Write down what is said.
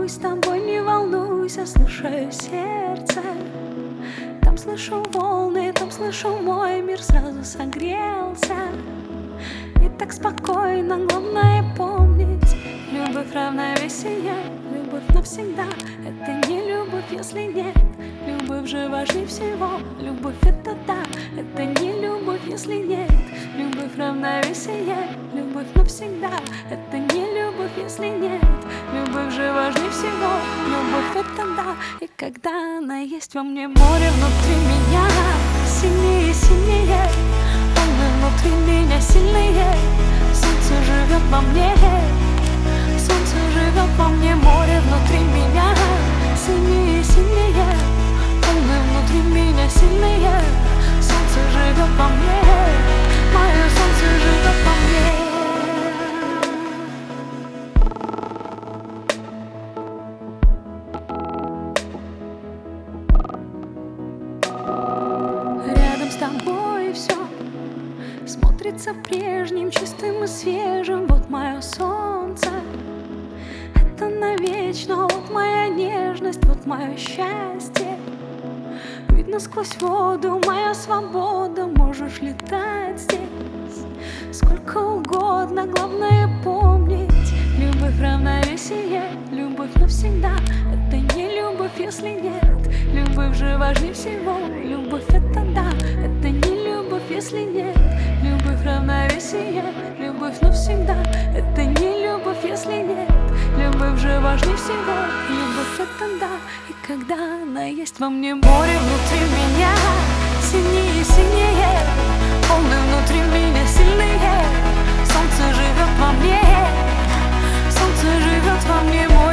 с тобой, не волнуйся, слушаю сердце. Там слышу волны, там слышу мой мир, сразу согрелся. И так спокойно, главное помнить: любовь равна веселье, любовь навсегда. Это не любовь, если нет, любовь же важнее всего. Любовь — это да, это не любовь, если нет, любовь равна веселье, любовь навсегда. Это не любовь, если нет, любовь же важнее всего. Любовь — это да, и когда она есть во мне, море внутри меня сильнее, сильнее, волны внутри меня сильные. Солнце живет во мне, солнце живет во мне, море внутри меня сильнее, сильнее, волны внутри меня сильные. Солнце живет во мне, мое солнце живет во мне. Рядом с тобой все смотрится прежним, чистым и свежим. Вот мое солнце, это навечно. Вот моя нежность, вот мое счастье. Видно сквозь воду, моя свобода. Можешь летать здесь сколько угодно, главное помнить: любовь равна веселье, любовь навсегда. Это не любовь, если нет, любовь же важнее всего. Любовь — это да, это не любовь, если нет, любовь равна веселье, любовь навсегда. Это не любовь, если нет, любовь же важнее всего. Любовь — это да, и когда она есть во мне, море внутри меня сильнее, сильнее, волны внутри меня сильные. Солнце живет во мне, солнце живет во мне.